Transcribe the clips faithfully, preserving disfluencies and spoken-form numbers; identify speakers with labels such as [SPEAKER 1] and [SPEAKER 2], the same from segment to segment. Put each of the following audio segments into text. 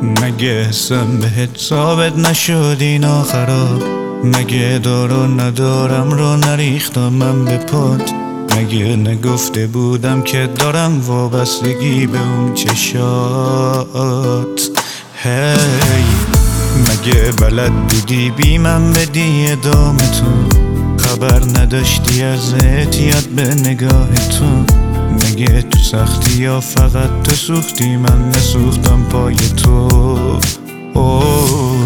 [SPEAKER 1] مگه حسم بهت ثابت نشد اینا خراب؟ مگه دارو ندارم رو نریختم من به پات؟ مگه نگفته بودم که دارم وابستگی به اون چشات؟ هی مگه بلد بودی بی من بدی ادامه تو؟ خبر نداشتی از اعتیاد به نگاه تو؟ مگه تو سختی یا فقط تو سوختی من نسوختم پای تو؟ اوه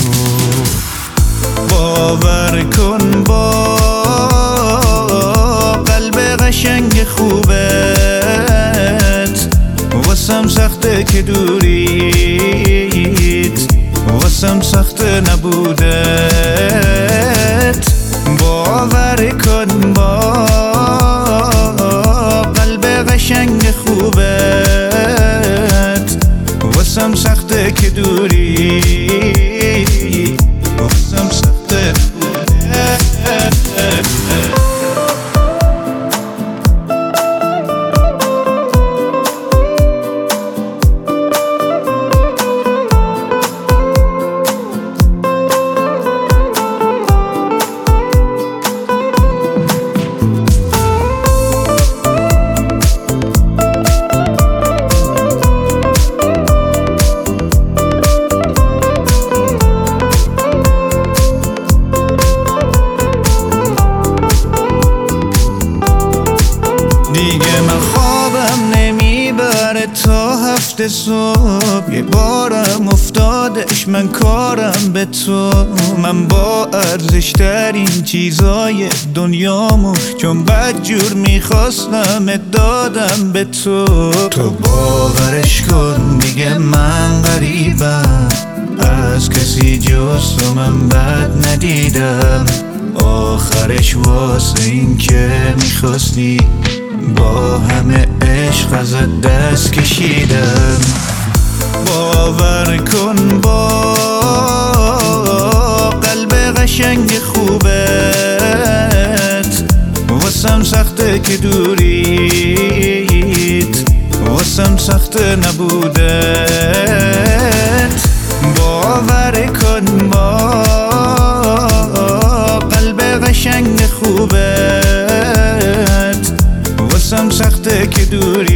[SPEAKER 1] باور کن با قلب قشنگ خوبت واسم سخته که دوریت، واسم سخته نبودت. باور کن با قلب قشنگ خوبت واسم سخته که دوری، واسم سخته نبودت. دیگه من خوابم نمیبره تا هفته صبح، یه بارم افتادش من کارم به تو. من با ارزش ترین چیزای دنیامو چون بدجور میخواستم دادم به تو. تو باورش کن دیگه من غریبم، از کسی جز تو من بد ندیدم. آخرش واسه این که میخواستی با همه عشق ازت دست کشیدم. باور کن با قلب قشنگ خوبت واسم سخته که دوریت، واسم سخته نبودت. باور کن با قلب قشنگ خوبت واسم سخته که دوری